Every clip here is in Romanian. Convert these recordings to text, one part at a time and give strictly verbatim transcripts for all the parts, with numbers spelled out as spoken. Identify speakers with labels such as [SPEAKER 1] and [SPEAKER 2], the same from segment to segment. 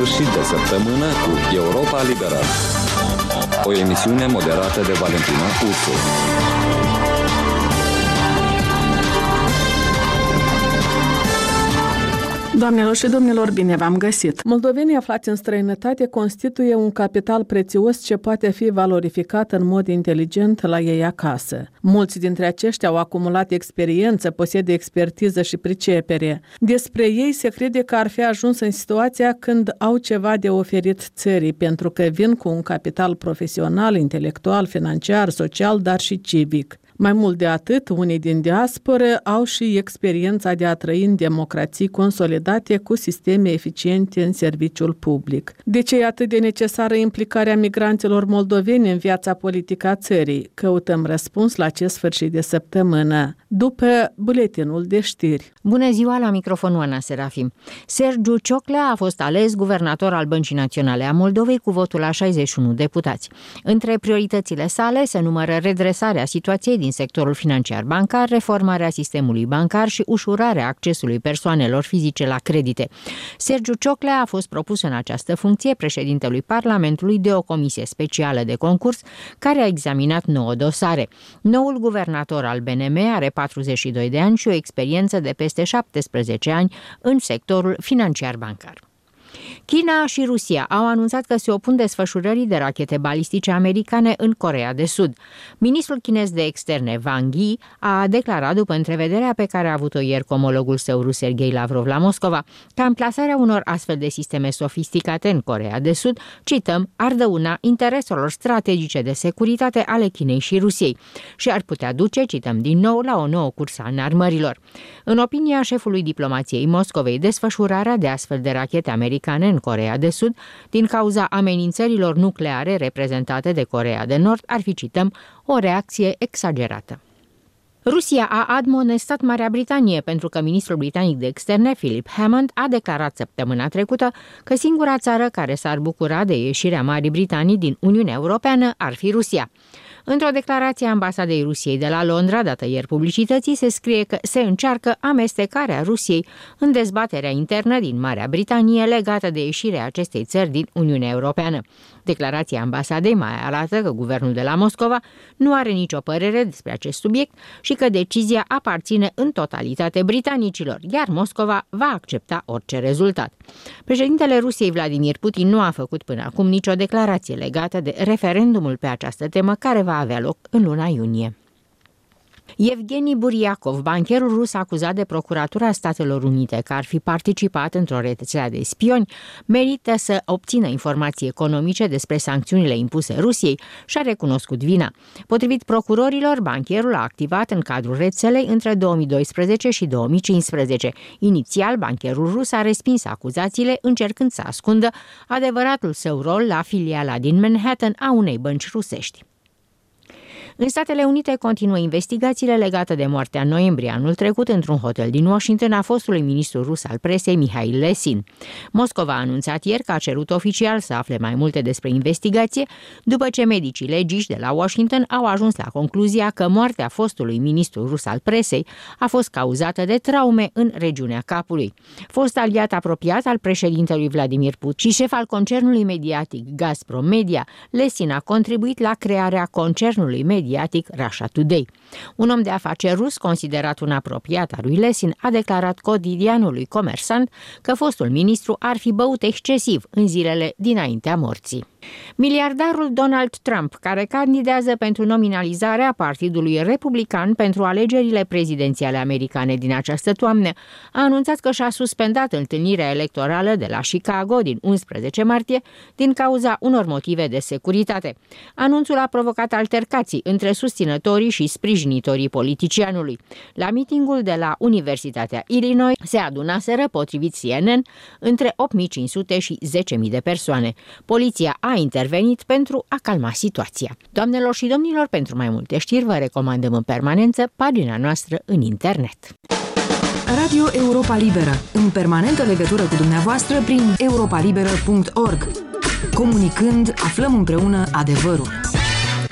[SPEAKER 1] sfârșit de săptămână cu Europa Liberă, o emisiune moderată de Valentina Ursu.
[SPEAKER 2] Doamnelor și domnilor, bine v-am găsit! Moldovenii aflați în străinătate constituie un capital prețios ce poate fi valorificat în mod inteligent la ei acasă. Mulți dintre aceștia au acumulat experiență, posedă expertiză și pricepere. Despre ei se crede că ar fi ajuns în situația când au ceva de oferit țării, pentru că vin cu un capital profesional, intelectual, financiar, social, dar și civic. Mai mult de atât, unii din diasporă au și experiența de a trăi în democrații consolidate cu sisteme eficiente în serviciul public. De ce e atât de necesară implicarea migranților moldoveni în viața politică a țării? Căutăm răspuns la acest sfârșit de săptămână, după buletinul de știri.
[SPEAKER 3] Bună ziua, la microfonul Ana Serafim. Sergiu Cioclea a fost ales guvernator al Băncii Naționale a Moldovei cu votul la șaizeci și unu deputați. Între prioritățile sale se numără redresarea situației din sectorul financiar bancar, reformarea sistemului bancar și ușurarea accesului persoanelor fizice la credite. Sergiu Cioclea a fost propus în această funcție președintelui Parlamentului de o comisie specială de concurs care a examinat nouă dosare. Noul guvernator al B N M are patruzeci și doi de ani și o experiență de peste șaptesprezece ani în sectorul financiar bancar. China și Rusia au anunțat că se opun desfășurării de rachete balistice americane în Coreea de Sud. Ministrul chinez de externe Wang Yi a declarat, după întrevederea pe care a avut-o ieri cu omologul său rus Sergei Lavrov la Moscova, că amplasarea unor astfel de sisteme sofisticate în Coreea de Sud, cităm, ar dăuna intereselor strategice de securitate ale Chinei și Rusiei și ar putea duce, cităm din nou, la o nouă cursă a înarmărilor. În opinia șefului diplomației Moscovei, desfășurarea de astfel de rachete americane în Coreea de Sud, din cauza amenințărilor nucleare reprezentate de Coreea de Nord, ar fi, cităm, o reacție exagerată. Rusia a admonestat Marea Britanie pentru că ministrul britanic de externe, Philip Hammond, a declarat săptămâna trecută că singura țară care s-ar bucura de ieșirea Marii Britanii din Uniunea Europeană ar fi Rusia. Într-o declarație a ambasadei Rusiei de la Londra, dată ieri publicității, se scrie că se încearcă amestecarea Rusiei în dezbaterea internă din Marea Britanie legată de ieșirea acestei țări din Uniunea Europeană. Declarația ambasadei mai arată că guvernul de la Moscova nu are nicio părere despre acest subiect și că decizia aparține în totalitate britanicilor, iar Moscova va accepta orice rezultat. Președintele Rusiei Vladimir Putin nu a făcut până acum nicio declarație legată de referendumul pe această temă care va avea loc în luna iunie. Evgeni Buriakov, bancherul rus acuzat de Procuratura Statelor Unite că ar fi participat într-o rețea de spioni, merită să obțină informații economice despre sancțiunile impuse Rusiei și a recunoscut vina. Potrivit procurorilor, bancherul a activat în cadrul rețelei între două mii doisprezece și două mii cincisprezece. Inițial, bancherul rus a respins acuzațiile, încercând să ascundă adevăratul său rol la filiala din Manhattan a unei bănci rusești. În Statele Unite continuă investigațiile legate de moartea în noiembrie anul trecut într-un hotel din Washington a fostului ministru rus al presei Mihail Lesin. Moscova a anunțat ieri că a cerut oficial să afle mai multe despre investigație, după ce medicii legiști de la Washington au ajuns la concluzia că moartea fostului ministru rus al presei a fost cauzată de traume în regiunea capului. Fost aliat apropiat al președintelui Vladimir Putin și șef al concernului mediatic Gazprom Media, Lesin a contribuit la crearea concernului mediatic mediatic Russia Today. Un om de afaceri rus, considerat un apropiat al lui Lesin, a declarat cotidianului Comersant că fostul ministru ar fi băut excesiv în zilele dinaintea morții. Miliardarul Donald Trump, care candidează pentru nominalizarea Partidului Republican pentru alegerile prezidențiale americane din această toamnă, a anunțat că și-a suspendat întâlnirea electorală de la Chicago din unsprezece martie din cauza unor motive de securitate. Anunțul a provocat altercații între susținătorii și sprijinitorii politicianului. La mitingul de la Universitatea Illinois se adunaseră, potrivit C N N, între opt mii cinci sute și zece mii de persoane. Poliția a intervenit pentru a calma situația. Doamnelor și domnilor, pentru mai multe știri vă recomandăm în permanență pagina noastră în internet.
[SPEAKER 4] Radio Europa Liberă, în permanentă legătură cu dumneavoastră prin europa liberă punct org. Comunicând, aflăm împreună adevărul.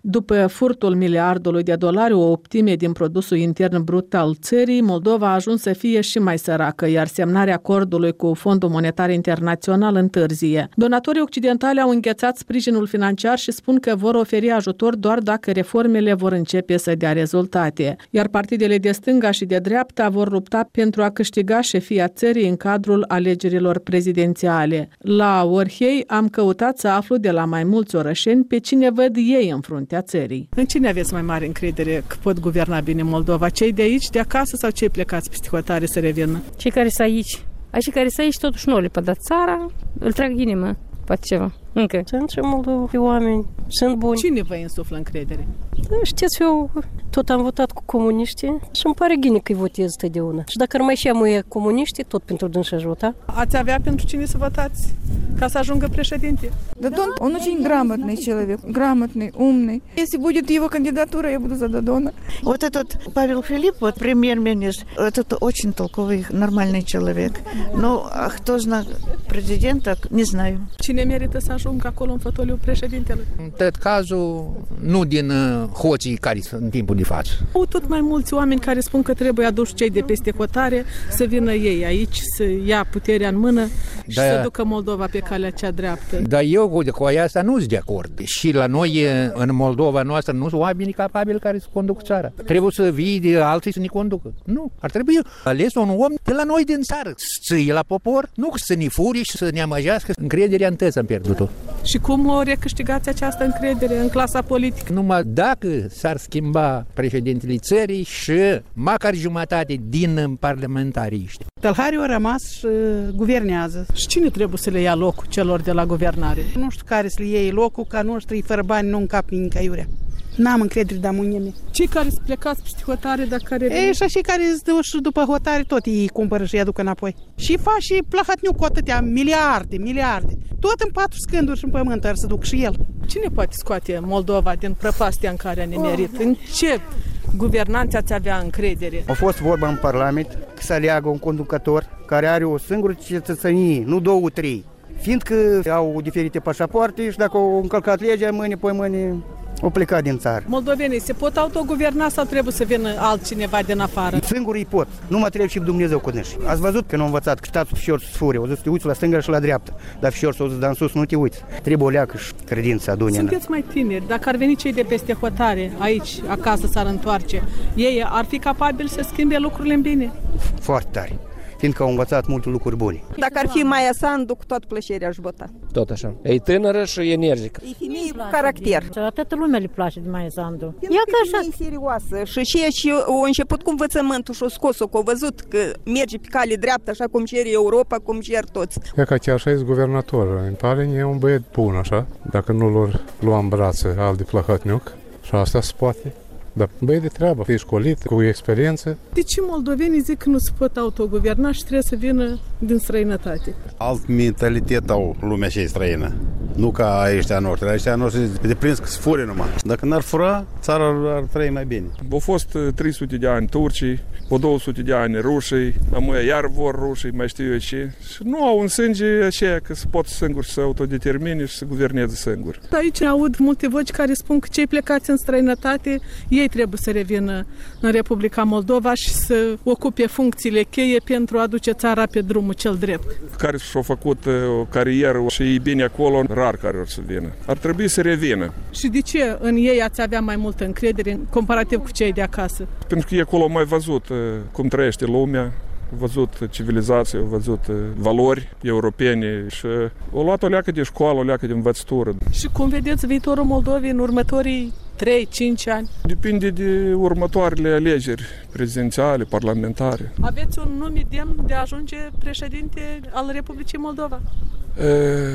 [SPEAKER 2] După furtul miliardului de dolari, o optime din produsul intern brut al țării, Moldova a ajuns să fie și mai săracă, iar semnarea acordului cu Fondul Monetar Internațional întârzie. Donatorii occidentali au înghețat sprijinul financiar și spun că vor oferi ajutor doar dacă reformele vor începe să dea rezultate. Iar partidele de stânga și de dreapta vor lupta pentru a câștiga șefia țării în cadrul alegerilor prezidențiale. La Orhei am căutat să aflu de la mai mulți orășeni pe cine văd ei în fruntea țării. În cine aveți mai mare încredere că pot guverna bine Moldova? Cei de aici, de acasă sau cei plecați peste hotare să revină?
[SPEAKER 5] Cei care sunt aici. Cei care sunt aici totuși nu le pot da țara, îl trag inima, poate ceva. Încă. Sunt și moldovi oameni, sunt buni.
[SPEAKER 2] Cine vă insuflă încredere?
[SPEAKER 5] Știți, eu tot am votat cu comuniștii și îmi pare bine că îi votez totdeauna. Și dacă rămâi și amuie comuniștii, tot pentru dânsi aș vota.
[SPEAKER 2] Ați avea pentru cine să votați ca să ajungă președinte?
[SPEAKER 6] Дадон, он очень грамотный человек, грамотный, умный. Если будет его кандидатура, я буду за Дадона.
[SPEAKER 7] Вот этот Павел Филипп, вот премьер-министр, этот очень толковый, нормальный человек. Ну, а кто знает президента, не знаю.
[SPEAKER 2] Cine merită să ajungă acolo în fotoliul președintelui?
[SPEAKER 8] Cred cazul nu din hoții care sunt în timpul de față.
[SPEAKER 2] Au tot mai mulți oameni care spun că trebuie aduși cei de peste hotare să vină ei aici, să ia puterea în mână și da, să ducă Moldova pe calea cea dreaptă.
[SPEAKER 8] Dar eu cu, cu asta nu sunt de acord. Și la noi, în Moldova noastră, nu sunt oameni capabili care să conduc țara. Trebuie să vii de alții să ne conducă. Nu. Ar trebui ales un om de la noi din țară, să ție la popor, nu să ne furi și să ne amăjească. Încrederea întâi am pierdut-o.
[SPEAKER 2] Și cum o recâștigați această încredere în clasa politică?
[SPEAKER 8] Numai dacă s-ar schimba președintele țării și măcar jumătate din parlamentariști.
[SPEAKER 9] Tălharii au rămas și guvernează.
[SPEAKER 2] Și cine trebuie să le ia locul celor de la guvernare?
[SPEAKER 9] Nu știu care să le iei locul, ca noștri fără bani nu încap nici aiurea. N-am încredere de amunime.
[SPEAKER 2] Cei care sunt plecați peste hotare, dar care...
[SPEAKER 9] Ei, și așa care îți duc și după hotare, tot ei cumpără și îi aduc înapoi. Și fac și plahătniu cu atâtea miliarde, miliarde. Tot în patru scânduri și în pământ ar să duc și el.
[SPEAKER 2] Cine poate scoate Moldova din prăpastia în care a nemerit? În ce guvernanți ați avea încredere?
[SPEAKER 10] A fost vorba în Parlament că să aleagă un conducător care are o singură cetățenie, nu două, trei. Fiindcă au diferite pașapoarte și dacă au încălcat legea, mâine, poi mâine... o plecat din țară.
[SPEAKER 2] Moldovenii se pot autoguverna sau trebuie să vină altcineva din afară?
[SPEAKER 10] Singur îi pot. Nu mă trebuie și Dumnezeu cu năși. Ați văzut că nu am învățat că statul fișor să fure. O zis, te uiți la stânga și la dreapta. Dar fișor s-o zis, dar în sus nu te uiți. Trebuie o leacă și credință adună.
[SPEAKER 2] Sunteți mai tineri. Dacă ar veni cei de peste hotare, aici, acasă s-ar întoarce, ei ar fi capabili să schimbe lucrurile în bine?
[SPEAKER 10] Foarte tare. Fiindcă au învățat multe lucruri bune.
[SPEAKER 11] Dacă ar fi Maia Sandu, cu toată plăcerea aș vota.
[SPEAKER 12] Tot așa. E tânără și energică.
[SPEAKER 11] E femeie cu caracter.
[SPEAKER 13] La toată lumea le place de Maia Sandu.
[SPEAKER 11] E că așa. E serioasă. Și ceea ce a început cu învățământul și a scos-o, că a văzut că merge pe cale dreaptă, așa cum cere Europa, cum cer toți.
[SPEAKER 14] E ca chiar așa e guvernator. În Tallinn e un băiet bun, așa. Dacă nu l-or lua în brațe al de Plahătniuc, și asta se poate. Dar băi de treabă, e școlit, cu experiență.
[SPEAKER 2] De ce moldovenii zic că nu se pot autoguverna și trebuie să vină din străinătate?
[SPEAKER 15] Alt mentalitate au lumea cea străină. Nu ca ăștia noștri. Ăștia noștri de prins că se fure numai. Dacă n-ar fura, țara ar trăi mai bine.
[SPEAKER 16] Au fost trei sute de ani turcii, o două sute de ani rușii, amâia iar vor rușii, mai știu eu ce. Și nu au în sânge aceea că se pot singuri să autodetermine și să guverneze singuri.
[SPEAKER 2] Aici aud multe voci care spun că cei plecați în străinătate, ei trebuie să revină în Republica Moldova și să ocupe funcțiile cheie pentru a aduce țara pe drumul cel drept.
[SPEAKER 16] Care și-au făcut o carieră și e bine acolo, rar care or să vină. Ar trebui să revină.
[SPEAKER 2] Și de ce în ei ați avea mai multă încredere comparativ cu cei de acasă?
[SPEAKER 16] Pentru că e acolo mai văzut cum trăiește lumea, au văzut civilizație, au văzut valori europene și au luat o leacă de școală, o leacă de învățătură.
[SPEAKER 2] Și cum vedeți viitorul Moldovei în următorii trei cinci ani?
[SPEAKER 16] Depinde de următoarele alegeri prezidențiale, parlamentare.
[SPEAKER 2] Aveți un nume demn de a ajunge președinte al Republicii Moldova?
[SPEAKER 16] E...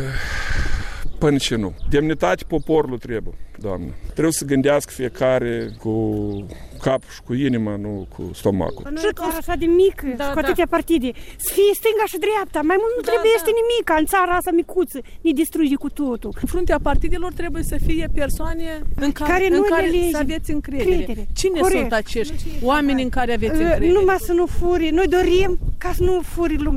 [SPEAKER 16] Până ce nu. Demnitate poporului trebuie, doamnă. Trebuie să gândească fiecare cu capul și cu inima, nu cu stomacul.
[SPEAKER 17] Nu e chiar așa de mică, da, cu atâtea da. partide. Să fie stânga și dreapta. Mai mult nu da, trebuie da. nimic în țara asta micuță. Ne distruge cu totul.
[SPEAKER 2] În fruntea partidelor trebuie să fie persoane în care,
[SPEAKER 17] care,
[SPEAKER 2] în care să aveți încredere. Credere. Cine Corect. sunt acești oameni în care aveți încredere?
[SPEAKER 17] Numai să nu furi. Noi dorim ca să nu furi lumea. Că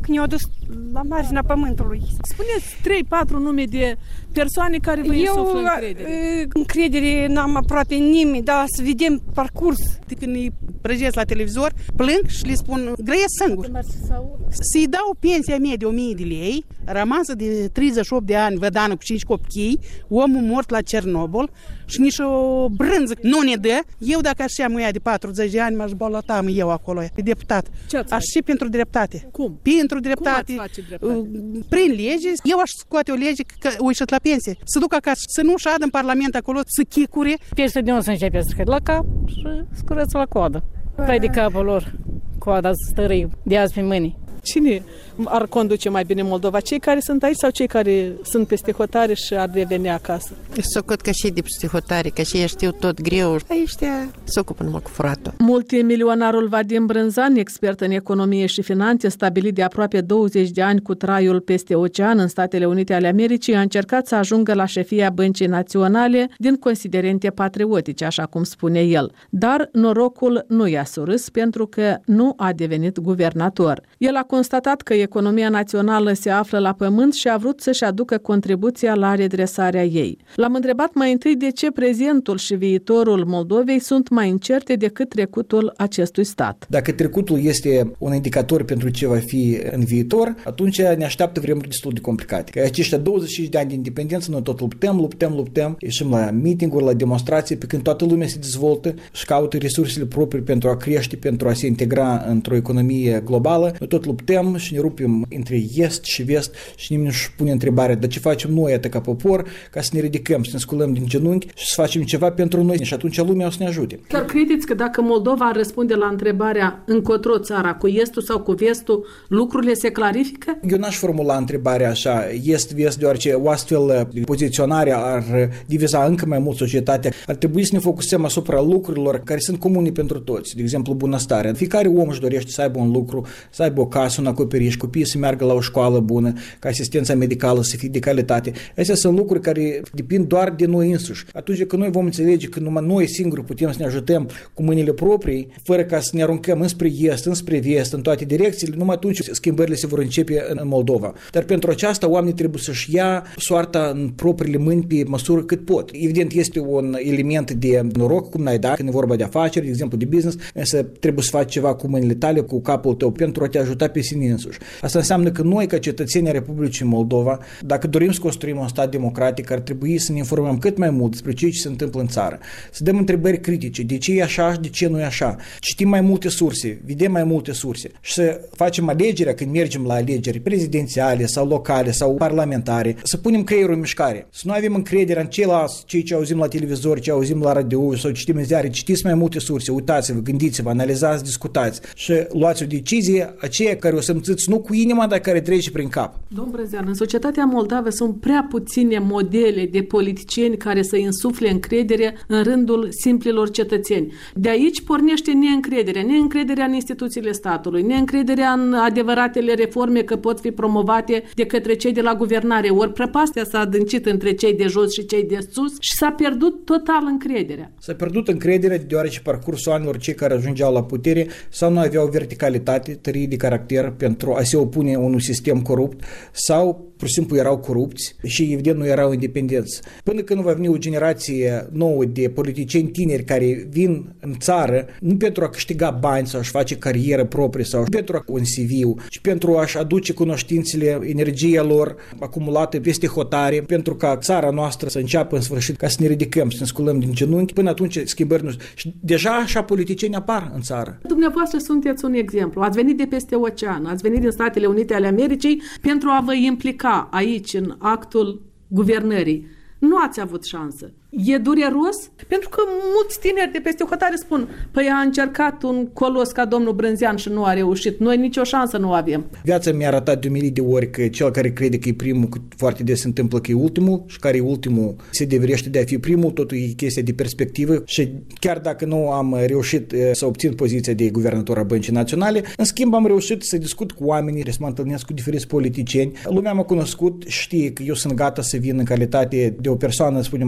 [SPEAKER 17] că ne-au dus la marginea pământului.
[SPEAKER 2] Spuneți trei patru nume de persoane care vă insuflă încredere.
[SPEAKER 17] Eu încredere n-am aproape nimeni, dar să vedem parcurs.
[SPEAKER 9] Când îi prăjesc la televizor, plâng și le spun, grăiesc singur. Să-i dau pensia mea de o mie de lei, rămasă de treizeci și opt de ani, vădană cu cinci copii, omul mort la Cernobâl și nici o brânză nu ne dă. Eu dacă aș ia muia de patruzeci de ani, m-aș balota eu acolo, pe deputat. Aș și pentru dreptate.
[SPEAKER 2] Cum?
[SPEAKER 9] Pentru dreptate.
[SPEAKER 2] Cum ați face dreptate?
[SPEAKER 9] Prin lege. Eu aș scoate o lege că o ieșit la pensie. Să duc acasă, să nu șadă în Parlament acolo, să chicure.
[SPEAKER 5] Peste de unde să începe să la cap și scurăță la coadă. Vai de capul lor, coada stărâi de azi pe mâini.
[SPEAKER 2] Cine ar conduce mai bine Moldova? Cei care sunt aici sau cei care sunt peste hotare și ar reveni acasă?
[SPEAKER 18] S-o cot că și de peste hotare, că și ei știu tot greu. Ăștia se ocupă numai cu furatul.
[SPEAKER 2] Multimilionarul Vadim Brânzan, expert în economie și finanțe, stabilit de aproape douăzeci de ani cu traiul peste ocean în Statele Unite ale Americii, a încercat să ajungă la șefia Băncii Naționale din considerente patriotice, așa cum spune el. Dar norocul nu i-a surâs pentru că nu a devenit guvernator. El a constatat că economia națională se află la pământ și a vrut să-și aducă contribuția la redresarea ei. L-am întrebat mai întâi de ce prezentul și viitorul Moldovei sunt mai incerte decât trecutul acestui stat.
[SPEAKER 19] Dacă trecutul este un indicator pentru ce va fi în viitor, atunci ne așteaptă vremuri destul de complicate. Că aceștia douăzeci și cinci de ani de independență, noi tot luptăm, luptăm, luptăm, ieșim la meeting-uri, la demonstrații, pe când toată lumea se dezvoltă și caută resursele proprii pentru a crește, pentru a se integra într-o economie globală. Noi tot luptăm și ne rupem între est și vest și nimeni nu-și pune întrebarea de ce facem noi atât ca popor ca să ne ridicăm, să ne sculăm din genunchi și să facem ceva pentru noi și atunci lumea o să ne ajute.
[SPEAKER 2] Chiar credeți că dacă Moldova ar răspunde la întrebarea încotro țara, cu estul sau cu vestul, lucrurile se clarifică?
[SPEAKER 19] Eu n-aș formula întrebarea așa, est-vest, deoarece o astfel de poziționare ar diviza încă mai mult societatea. Ar trebui să ne focusăm asupra lucrurilor care sunt comune pentru toți, de exemplu bunăstarea. Fiecare om își dorește să aibă un lucru, să aibă o casă, un acoperiș, copiii să meargă la o școală bună, ca asistența medicală să fie de calitate. Astea sunt lucruri care depind doar de noi însuși. Atunci când noi vom înțelege că numai noi singuri putem să ne ajutăm cu mâinile proprii, fără ca să ne aruncăm înspre est, înspre vest, în toate direcțiile, numai atunci schimbările se vor începe în Moldova. Dar pentru aceasta oamenii trebuie să-și ia soarta în propriile mâini pe măsură cât pot. Evident, este un element de noroc, cum n-ai dat, când e vorba de afaceri, de exemplu de business, însă trebuie să faci ceva cu mâinile tale, cu capul tău, pentru a te ajuta pe sine însuși. Asta înseamnă că noi, ca cetățenii Republicii Moldova, dacă dorim să construim un stat democratic, ar trebui să ne informăm cât mai mult despre ce se întâmplă în țară. Să dăm întrebări critice, de ce e așa și de ce nu e așa. Citim mai multe surse, vedem mai multe surse și să facem alegerea când mergem la alegeri prezidențiale sau locale sau parlamentare, să punem creierul în mișcare. Să nu avem încredere în ceilalți, cei ce auzim la televizor, ce auzim la radio sau citim în ziare, citiți mai multe surse, uitați-vă, gândiți-vă, analizați, discutați și luați o decizie, aceea care o simțiți nu cu inima, dar care trece prin cap.
[SPEAKER 2] Domnul Brânzan, în societatea moldavă sunt prea puține modele de politicieni care să insufle încredere în rândul simplilor cetățeni. De aici pornește neîncrederea, neîncrederea în instituțiile statului, neîncrederea în adevăratele reforme că pot fi promovate de către cei de la guvernare. Ori prăpastia s-a adâncit între cei de jos și cei de sus și s-a pierdut total încrederea.
[SPEAKER 19] S-a pierdut încrederea deoarece parcursul anilor cei care ajungeau la putere sau nu aveau verticalitate, tărie de caracter pentru a se opune unui sistem corupt sau pur și simplu erau corupți și evident nu erau independenți. Până când va veni o generație nouă de politicieni tineri care vin în țară nu pentru a câștiga bani sau a-și face carieră proprie sau pentru a un C V-ul, ci pentru a-și aduce cunoștințele, energia lor acumulată peste hotare, pentru ca țara noastră să înceapă în sfârșit ca să ne ridicăm, să ne sculăm din genunchi, până atunci schimbări nu. Și deja așa politicieni apar în țară.
[SPEAKER 2] Dumneavoastră sunteți un exemplu. Ați venit de peste ocean, ați venit din Statele Unite ale Americii pentru a vă implica aici în actul guvernării. Nu ați avut șansă. E dureros? Pentru că mulți tineri de peste hotare spun, păi a încercat un colos ca domnul Brânzean și nu a reușit. Noi nicio șansă nu avem.
[SPEAKER 19] Viața mi-a arătat de o mie de ori că cel care crede că e primul, foarte des se întâmplă că e ultimul și care e ultimul se deverește de a fi primul, totul e chestia de perspectivă și chiar dacă nu am reușit să obțin poziția de guvernator a Băncii Naționale, în schimb am reușit să discut cu oamenii, să mă întâlnesc cu diferiți politicieni. Lumea m-a cunoscut, știe că eu sunt gata să vin în calitate de o persoană, spunem așa,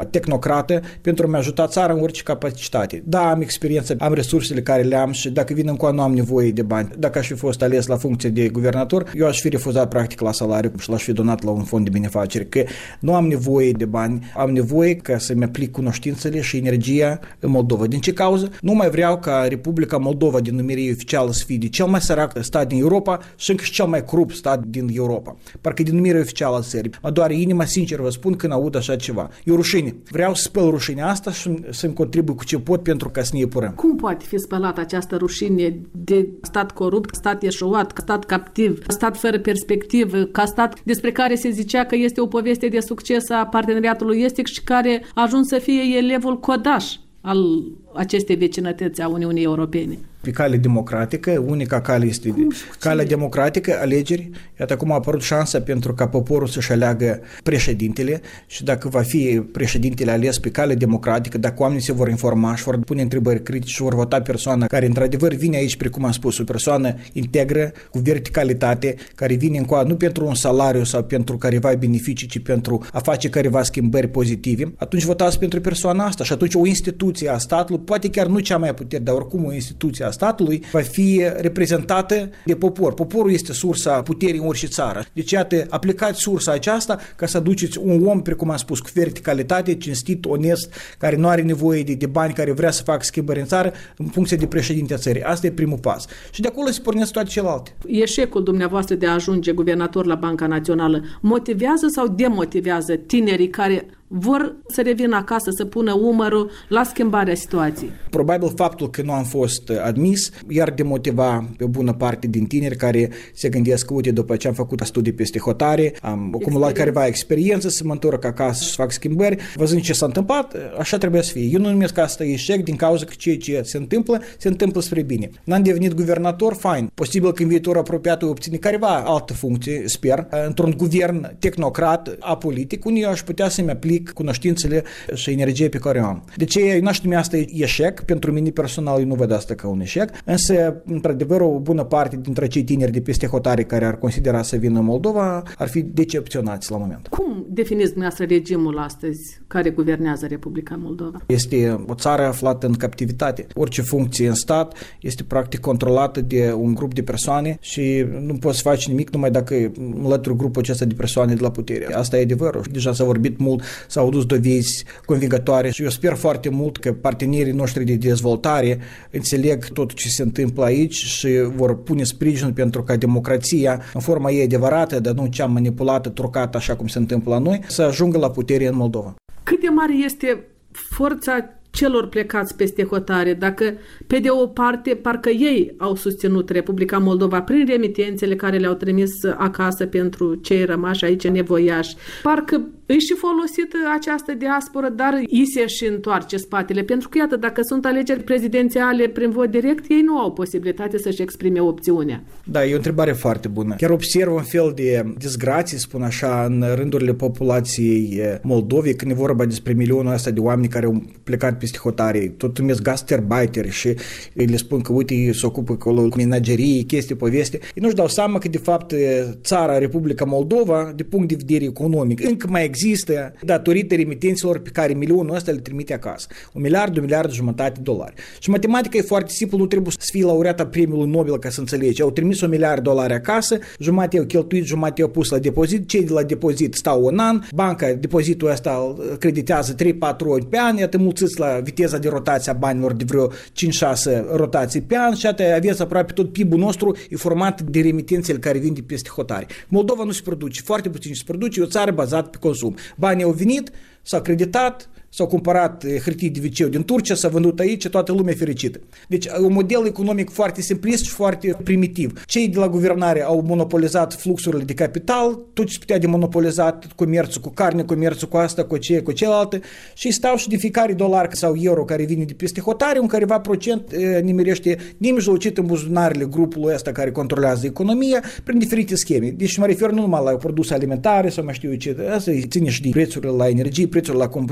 [SPEAKER 19] tehnocrată pentru a-mi ajuta țara în orice capacitate. Da, am experiență, am resursele care le am și dacă vin încoa nu am nevoie de bani. Dacă aș fi fost ales la funcție de guvernator, eu aș fi refuzat practic la salariu și l-aș fi donat la un fond de binefacere, că nu am nevoie de bani, am nevoie ca să-mi aplic cunoștințele și energia în Moldova. Din ce cauză? Nu mai vreau ca Republica Moldova din numire oficială să fie de cel mai sărac stat din Europa și încă și cel mai corupt stat din Europa. Parcă din numire oficială a țării. Mă doare inima, sincer vă spun, când aud așa ceva. E o rușine. Vreau să spăl rușinea asta și să-mi contribui cu ce pot pentru ca să ne epurăm.
[SPEAKER 2] Cum poate fi spălată această rușine de stat corupt, stat eșuat, stat captiv, stat fără perspectivă, ca stat despre care se zicea că este o poveste de succes a parteneriatului estic și care a ajuns să fie elevul codaș al acestei vecinătăți a Uniunii Europene?
[SPEAKER 19] Pe cale democratică, unica cale este calea democratică, alegeri. Iată acum a apărut șansa pentru ca poporul să-și aleagă președintele și dacă va fi președintele ales pe cale democratică, dacă oamenii se vor informa și vor pune întrebări critice și vor vota persoana care într-adevăr vine aici, precum am spus, o persoană integră, cu verticalitate, care vine încoa nu pentru un salariu sau pentru careva beneficii, ci pentru a face careva schimbări pozitive, atunci votați pentru persoana asta și atunci o instituție a statului, poate chiar nu cea mai puternică, dar oricum o instituție a statului va fi reprezentată de popor. Poporul este sursa puterii în orice țară. Deci, iată, aplicați sursa aceasta ca să aduceți un om, precum am spus, cu verticalitate, cinstit, onest, care nu are nevoie de, de bani, care vrea să facă schimbări în țară, în funcție de președintea țării. Asta e primul pas. Și de acolo se pornesc toate celelalte.
[SPEAKER 2] Eșecul dumneavoastră de a ajunge guvernator la Banca Națională motivează sau demotivează tinerii care vor să revină acasă, să pună umărul la schimbarea situației?
[SPEAKER 19] Probabil faptul că nu am fost admis iar demotiva pe o bună parte din tineri care se gândesc că, uite, după ce am făcut studii peste hotare, am acumulat careva experiență, să mă întorc acasă și să fac schimbări, văzând ce s-a întâmplat, așa trebuie să fie. Eu nu numesc asta eșec din cauza că ceea ce se întâmplă, se întâmplă spre bine. N-am devenit guvernator, fain. Posibil că în viitor apropiat obține careva altă funcție, sper, într-un guvern tehnocrat, apolitic, unde eu aș putea să-mi aplic cunoștințele și energie pe care o am. De ce eu n-aș numi asta eșec? Pentru mine personal eu nu văd asta ca un eșec, însă, într-adevăr, o bună parte dintre cei tineri de peste hotare care ar considera să vină în Moldova ar fi decepționați la moment.
[SPEAKER 2] Cum definiți dumneavoastră regimul astăzi care guvernează Republica Moldova?
[SPEAKER 19] Este o țară aflată în captivitate. Orice funcție în stat este practic controlată de un grup de persoane și nu poți să faci nimic numai dacă înlături grupul acesta de persoane de la putere. Asta e adevărul. Deja s-a vorbit mult, s-au dus dovezi convingătoare și eu sper foarte mult că partenerii noștri de dezvoltare înțeleg tot ce se întâmplă aici și vor pune sprijin pentru ca democrația, în forma ei adevărată, dar nu cea manipulată, trucată, așa cum se întâmplă la noi, să ajungă la putere în Moldova.
[SPEAKER 2] Cât de mare este forța celor plecați peste hotare, dacă pe de o parte parcă ei au susținut Republica Moldova prin remitențele care le-au trimis acasă pentru cei rămași aici nevoiași, parcă îi și folosită această diasporă, dar îi se și întoarce spatele, pentru că iată, dacă sunt alegeri prezidențiale prin vot direct, ei nu au posibilitate să-și exprime opțiunea.
[SPEAKER 19] Da, e o întrebare foarte bună. Chiar observ un fel de disgrație, spun așa, în rândurile populației Moldovei, când e vorba despre milionul ăsta de oameni care au plecat peste hotare, tot numesc gastarbeiteri și le spun că, uite, se ocupă acolo cu menagerie, chestii, poveste. Ei nu-și dau seama că, de fapt, țara, Republica Moldova, de punct de vedere economic, încă mai există datorită remitenților pe care milionul ăsta le trimite acasă. Un miliard, un miliard jumătate de dolari. Și matematica e foarte simplu, nu trebuie să fie laureata premiului Nobel ca să înțelegi. Au trimis un miliard de dolari acasă, jumătate au cheltuit, jumătate au pus la depozit, cei de la depozit stau un an, banca depozitul ăsta creditează trei patru ori pe an, iată mulțiți la viteza de rotație a banilor de vreo cinci șase rotații pe an și iată aveți aproape tot P I B-ul nostru e format de remitențele care vin de peste hotare. Moldova nu se produce, foarte puțin se produce, e o țară bazată pe consum. Banii au venit, s-au creditat, s-au cumpărat hârtii de viceu din Turcia, s-a vândut aici, toată lumea fericită. Deci un model economic foarte simplist și foarte primitiv. Cei de la guvernare au monopolizat fluxurile de capital, tot ce putea de monopolizat, comerțul cu carne, comerțul cu asta, cu ce, cu celălalt și stau și de fiecare dolar sau euro care vine de peste hotare, un careva procent nimerește nemijlocit în buzunarele grupului ăsta care controlează economia prin diferite scheme. Deci mă refer nu numai la produse alimentare sau mai știu eu ce, asta ține și de prețurile la energie, prețurile la combustibile,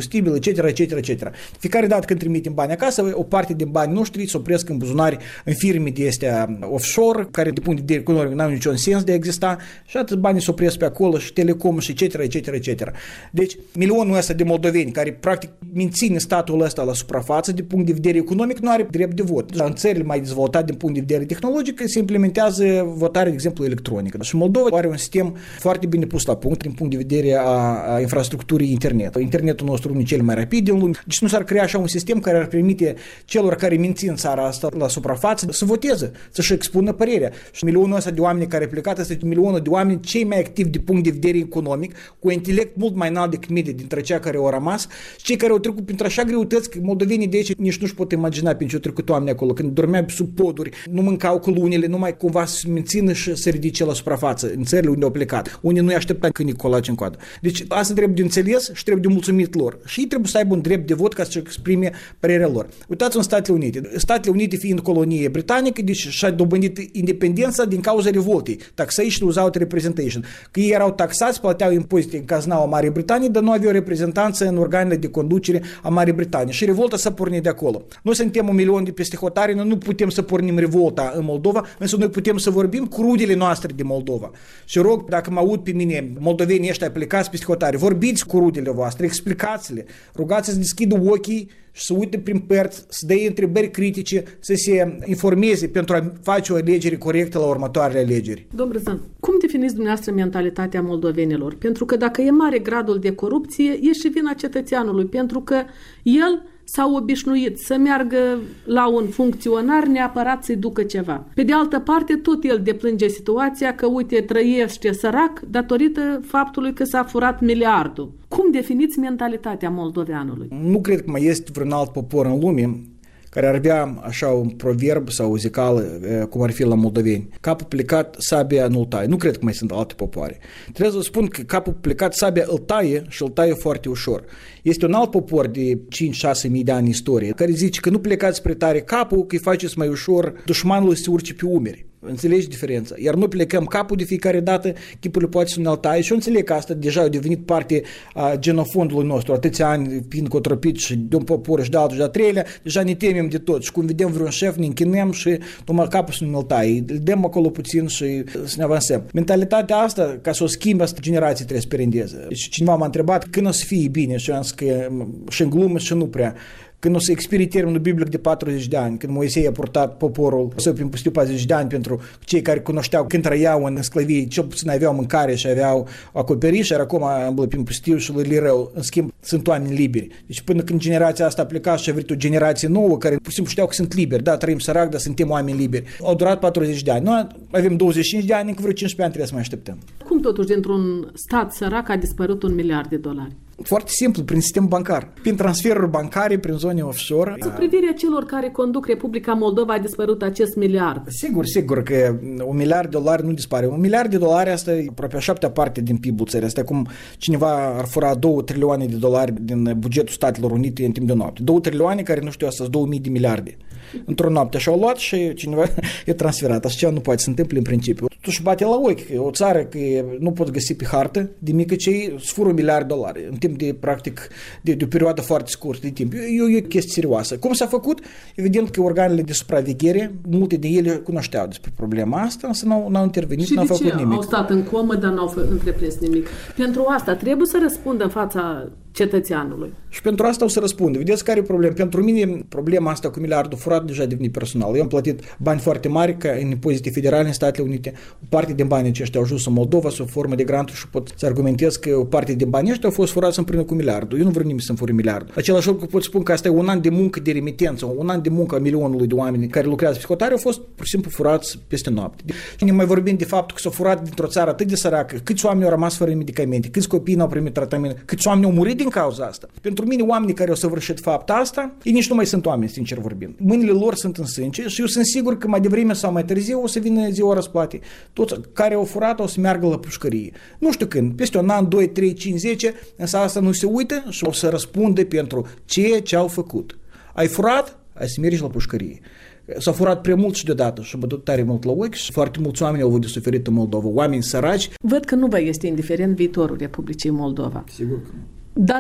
[SPEAKER 19] etc., etc. Fiecare dată când trimitem bani acasă, o parte din bani noștri se opresc în buzunari în firme de astea offshore, care de punct de vedere economic n-au niciun sens de a exista, și atât banii se opresc pe acolo și telecom și etc., etc., etc. Deci, milionul ăsta de moldoveni care practic menține statul ăsta la suprafață de punct de vedere economic nu are drept de vot. În țările mai dezvoltate din punct de vedere tehnologic se implementează votare, de exemplu, electronică. Și Moldova are un sistem foarte bine pus la punct din punct de vedere a, a infrastructurii internet. Internetul nostru unul cel mai rapid din lume. Deci nu s-ar crea așa un sistem care ar permite celor care mențin țara asta la suprafață să voteze, să-și expună părerea. Și milionul ăsta de oameni care a plecat, este milionul de oameni cei mai activi din punct de vedere economic, cu intelect mult mai înalt decât mine dintre cei care au rămas, și cei care au trecut printre așa greutăți că moldovenii de aici nici nu-și pot imagina prin ce au trecut oamenii acolo, când dormeau sub poduri, nu mâncau cu lunile, numai cumva să se mențină și să ridice la suprafață în țările unde au plecat. Unii nu-i aștepta câinii colaci în coadă. Deci asta trebuie de înțeles și trebuie de mulțumit lor. Și ei trebuie să aibă un drept de vot ca să exprime părerea lor. Uitați în Statele Unite. Statele Unite fiind colonie britanică, deci și-a dobândit independența din cauza revoltei. Taxation without representation. Că ei erau taxați, plăteau impozite în caznaua Marii Britanii, dar nu aveau reprezentanță în organele de conducere a Marii Britanii. Și revolta s-a pornit de acolo. Noi suntem un milion de peste hotare, noi nu putem să pornim revolta în Moldova, însă noi putem să vorbim cu rudele noastre de Moldova. Și rog, dacă mă aud pe mine, moldovenii ăștia plecați peste hotare, vorbiți cu rudele voastre, explicați-le, rugați să deschidă ochii și să uite prin părți, să dea întrebări critice, să se informeze pentru a face o alegere corectă la următoarele alegeri.
[SPEAKER 2] Domnul Răzan, cum definiți dumneavoastră mentalitatea moldovenilor? Pentru că dacă e mare gradul de corupție, e și vina cetățeanului, pentru că el s-a obișnuit să meargă la un funcționar neapărat să-i ducă ceva. Pe de altă parte, tot el deplânge situația că, uite, trăiește sărac datorită faptului că s-a furat miliardul. Cum definiți mentalitatea moldoveanului?
[SPEAKER 19] Nu cred că mai este vreun alt popor în lume care ar avea așa un proverb sau o zicală, cum ar fi la moldoveni. Capul plecat, sabia nu-l taie. Nu cred că mai sunt alte popoare. Trebuie să spun că capul plecat, sabia îl taie și îl taie foarte ușor. Este un alt popor de cinci-șase mii de ani în istorie care zice că nu plecați spre tare capul, că îi faceți mai ușor dușmanul să se urce pe umeri. Înțelegi diferența? Iar noi plecăm capul de fiecare dată, chipurile poate să ne altaie și eu înțeleg că asta deja a devenit parte a genofondului nostru. Atâția ani fiind cotropit și de un popor și de altul și de a treilea, deja ne temem de tot și când vedem vreun șef ne închinăm și numai capul să ne altaie. Îl dăm acolo puțin și să ne avansăm. Mentalitatea asta, ca să o schimbe, asta generații trebuie să perindeze. Deci cineva m-a întrebat când o să fie bine și am zis că și în glumă și nu prea. Când o să expire termenul biblic de patruzeci de ani, când Moisei a purtat poporul să prin pustiu patruzeci de ani pentru cei care cunoșteau când trăiau în sclavie, cel puțin aveau mâncare și aveau acoperiș, iar acum îmblă prin pustiu și le rău. În schimb, sunt oameni liberi. Deci până când generația asta a plecat și a venit o generație nouă care pur și simplu știau că sunt liberi. Da, trăim sărac, dar suntem oameni liberi. Au durat patruzeci de ani. Noi avem douăzeci și cinci de ani, încă vreo cincisprezece ani trebuie să mai așteptăm.
[SPEAKER 2] Cum totuși dintr-un stat sărac a dispărut un miliard de dolari?
[SPEAKER 19] Foarte simplu, prin sistem bancar. Prin transferuri bancare, prin zone offshore.
[SPEAKER 2] Cu privirea celor care conduc Republica Moldova a dispărut acest miliard.
[SPEAKER 19] Sigur, sigur că un miliard de dolari nu dispare. Un miliard de dolari asta e aproape a șaptea parte din P I B-ul țării. Asta e cum cineva ar fura două trilioane de dolari din bugetul Statelor Unite în timp de noapte. Două trilioane care nu știu astăzi, două mii de miliarde. Într-o noapte așa au luat și cineva e transferat. Așa nu poate să întâmple în principiu. Totuși bate la ochi. O țară că nu pot găsi pe hartă de mică cei sfură un miliard de dolari în timp de, practic, de, de o perioadă foarte scurtă de timp. E, e o chestie serioasă. Cum s-a făcut? Evident că organele de supraveghere, multe de ele cunoșteau despre problema asta, însă n-au, n-au intervenit,
[SPEAKER 2] și
[SPEAKER 19] n-au făcut nimic. Și
[SPEAKER 2] au stat în comă, dar n-au întreprins nimic? Pentru asta trebuie să răspundă în fața cetățeanului. Și pentru asta o să răspund. Vedeți care e problema? Pentru mine problema asta cu miliardul furat deja a devenit personal. Eu am plătit bani foarte mari ca în impozite federale în Statele Unite. O parte din banii aceștia au ajuns în Moldova sub formă de granturi și pot să argumentez că o parte din banii ăștia au fost furați împreună cu miliardul. Eu nu vreau nimeni să-mi fure miliardul. Același lucru pot spun că asta e un an de muncă de remitență, un an de muncă a milionului de oameni care lucrează pe hotare au fost pur și simplu furați peste noapte. Și ne mai vorbim de faptul că s-au furat dintr-o țară atât de săracă, câți oameni au rămas fără medicamente, câți copii n-au primit tratament, câți oameni au murit din cauza asta. Pentru mine, oamenii care au săvârșit fapta asta, ei nici nu mai sunt oameni, sincer vorbind. Mâinile lor sunt în sânge și eu sunt sigur că mai devreme sau mai târziu o să vină ziua răsplății. Toți care au furat o să meargă la pușcărie. Nu știu când, peste un an, doi, trei, cinci, zece, însă asta nu se uită și o să răspunde pentru ceea ce au făcut. Ai furat, ai să mergi la pușcărie. S-au furat prea mult și deodată și bătut tare mult la ochi și foarte mulți oameni au avut de suferit în Moldova. Oameni săraci. Văd că nu vă este indiferent viitorul Republicii Moldova.
[SPEAKER 19] Sigur că nu.
[SPEAKER 2] Dar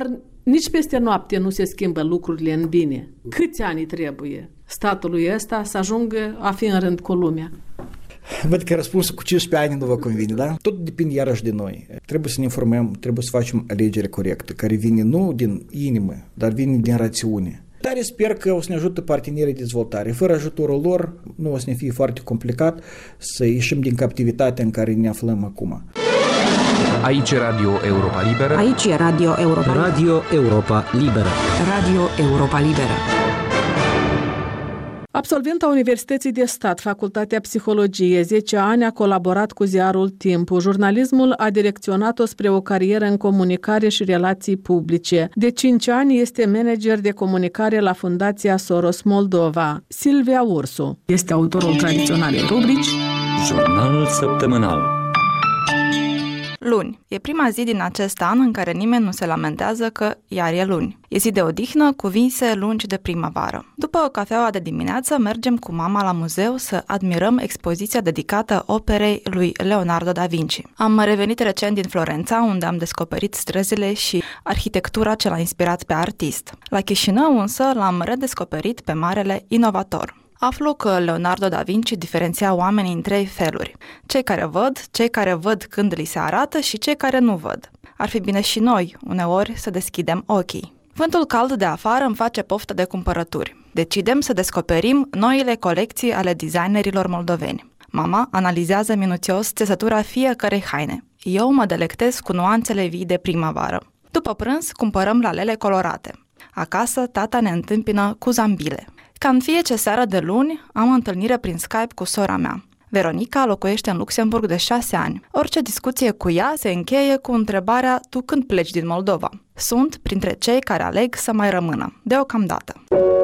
[SPEAKER 2] Nici peste noapte nu se schimbă lucrurile în bine. Câți ani trebuie statului ăsta să ajungă a fi în rând cu lumea?
[SPEAKER 19] Văd că răspunsul cu cincisprezece ani nu vă convine, da? Tot depinde iarăși de noi. Trebuie să ne informăm, trebuie să facem alegere corectă, care vine nu din inimă, dar vine din rațiune. Dar sper că o să ne ajute partenerii de dezvoltare. Fără ajutorul lor, nu o să ne fie foarte complicat să ieșim din captivitatea în care ne aflăm acum.
[SPEAKER 20] Aici e Radio Europa Liberă.
[SPEAKER 4] Aici e Radio Europa Liberă.
[SPEAKER 20] Radio Europa Liberă.
[SPEAKER 4] Radio Europa Liberă.
[SPEAKER 2] Absolventa Universității de Stat, Facultatea Psihologie, zece ani a colaborat cu ziarul Timpul. Jurnalismul a direcționat-o spre o carieră în comunicare și relații publice. De cinci ani este manager de comunicare la Fundația Soros Moldova. Silvia Ursu este autorul tradiționalei rubrici
[SPEAKER 1] Jurnalul săptămânal.
[SPEAKER 21] Luni. E prima zi din acest an în care nimeni nu se lamentează că iar e luni. E zi de odihnă cu vise lungi de primăvară. După cafeaua de dimineață, mergem cu mama la muzeu să admirăm expoziția dedicată operei lui Leonardo da Vinci. Am revenit recent din Florența, unde am descoperit străzile și arhitectura ce l-a inspirat pe artist. La Chișinău însă l-am redescoperit pe marele inovator. Aflu că Leonardo da Vinci diferenția oamenii în trei feluri. Cei care văd, cei care văd când li se arată și cei care nu văd. Ar fi bine și noi, uneori, să deschidem ochii. Vântul cald de afară îmi face poftă de cumpărături. Decidem să descoperim noile colecții ale designerilor moldoveni. Mama analizează minuțios țesătura fiecărei haine. Eu mă delectez cu nuanțele vii de primăvară. După prânz, cumpărăm lalele colorate. Acasă, tata ne întâmpină cu zambile. Ca în fiecare seară de luni, am întâlnire prin Skype cu sora mea. Veronica locuiește în Luxemburg de șase ani. Orice discuție cu ea se încheie cu întrebarea: tu când pleci din Moldova? Sunt printre cei care aleg să mai rămână, deocamdată.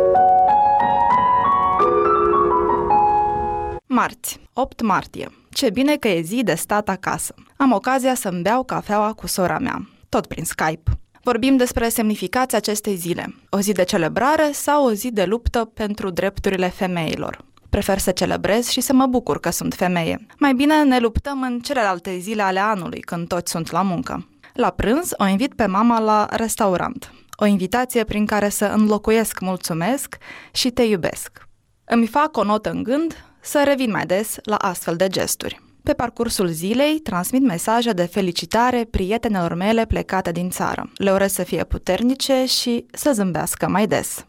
[SPEAKER 21] Marți, opt martie. Ce bine că e zi de stat acasă. Am ocazia să-mi beau cafeaua cu sora mea, tot prin Skype. Vorbim despre semnificația acestei zile. O zi de celebrare sau o zi de luptă pentru drepturile femeilor? Prefer să celebrez și să mă bucur că sunt femeie. Mai bine ne luptăm în celelalte zile ale anului, când toți sunt la muncă. La prânz o invit pe mama la restaurant. O invitație prin care să înlocuiesc mulțumesc și te iubesc. Îmi fac o notă în gând să revin mai des la astfel de gesturi. Pe parcursul zilei transmit mesaje de felicitare prietenelor mele plecate din țară. Le urez să fie puternice și să zâmbească mai des.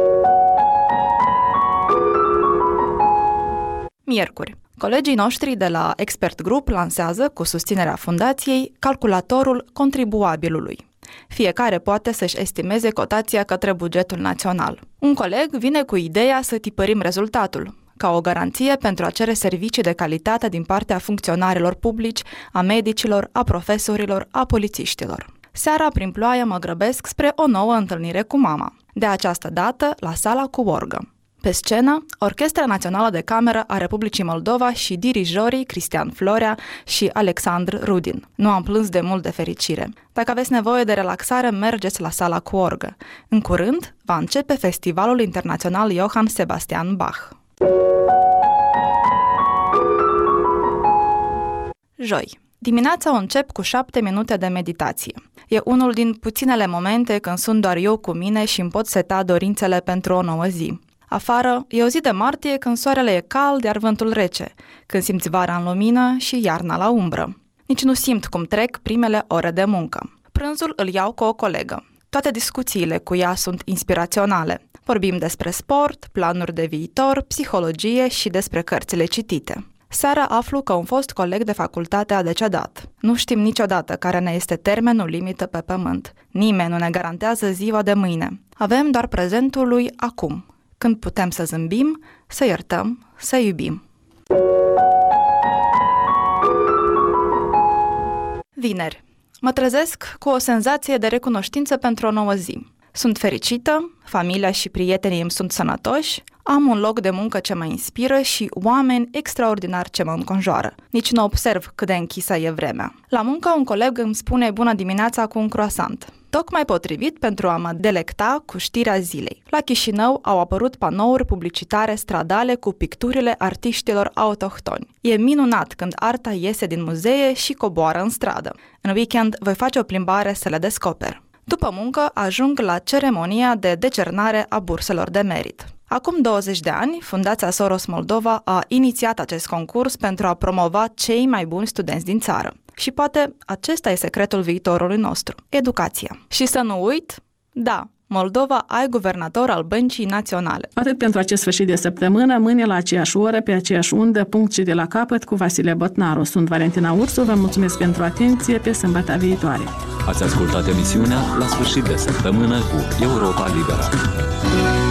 [SPEAKER 21] Miercuri. Colegii noștri de la Expert Group lansează, cu susținerea fundației, calculatorul contribuabilului. Fiecare poate să-și estimeze cotația către bugetul național. Un coleg vine cu ideea să tipărim rezultatul, ca o garanție pentru a cere servicii de calitate din partea funcționarilor publici, a medicilor, a profesorilor, a polițiștilor. Seara, prin ploaie, mă grăbesc spre o nouă întâlnire cu mama. De această dată, la sala cu orgă. Pe scenă, Orchestra Națională de Cameră a Republicii Moldova și dirijorii Cristian Florea și Alexandru Rudin. Nu am plâns de mult de fericire. Dacă aveți nevoie de relaxare, mergeți la sala cu orgă. În curând, va începe Festivalul Internațional Johann Sebastian Bach. Joi. Dimineața o încep cu șapte minute de meditație. E unul din puținele momente când sunt doar eu cu mine și îmi pot seta dorințele pentru o nouă zi. Afară e o zi de martie când soarele e cald, iar vântul rece, când simți vara în lumină și iarna la umbră. Nici nu simt cum trec primele ore de muncă. Prânzul îl iau cu o colegă. Toate discuțiile cu ea sunt inspiraționale. Vorbim despre sport, planuri de viitor, psihologie și despre cărțile citite. Seara aflu că un fost coleg de facultate a decedat. Nu știm niciodată care ne este termenul limită pe pământ. Nimeni nu ne garantează ziua de mâine. Avem doar prezentul lui acum, când putem să zâmbim, să iertăm, să iubim. Vineri. Mă trezesc cu o senzație de recunoștință pentru o nouă zi. Sunt fericită, familia și prietenii îmi sunt sănătoși, am un loc de muncă ce mă inspiră și oameni extraordinari ce mă înconjoară. Nici nu observ cât de închisă e vremea. La muncă un coleg îmi spune bună dimineața cu un croissant. Tocmai potrivit pentru a mă delecta cu știrea zilei. La Chișinău au apărut panouri publicitare stradale cu picturile artiștilor autohtoni. E minunat când arta iese din muzee și coboară în stradă. În weekend voi face o plimbare să le descoper. După muncă, ajung la ceremonia de decernare a burselor de merit. Acum douăzeci de ani, Fundația Soros Moldova a inițiat acest concurs pentru a promova cei mai buni studenți din țară. Și poate acesta e secretul viitorului nostru, educația. Și să nu uit, da, Moldova ai guvernator al Băncii Naționale.
[SPEAKER 2] Atât pentru acest sfârșit de săptămână, mâine la aceeași oră, pe aceeași undă, punct și de la capăt cu Vasile Botnaru. Sunt Valentina Ursu, vă mulțumesc pentru atenție, pe sâmbătă viitoare.
[SPEAKER 1] Ați ascultat emisiunea La sfârșit de săptămână cu Europa Liberă.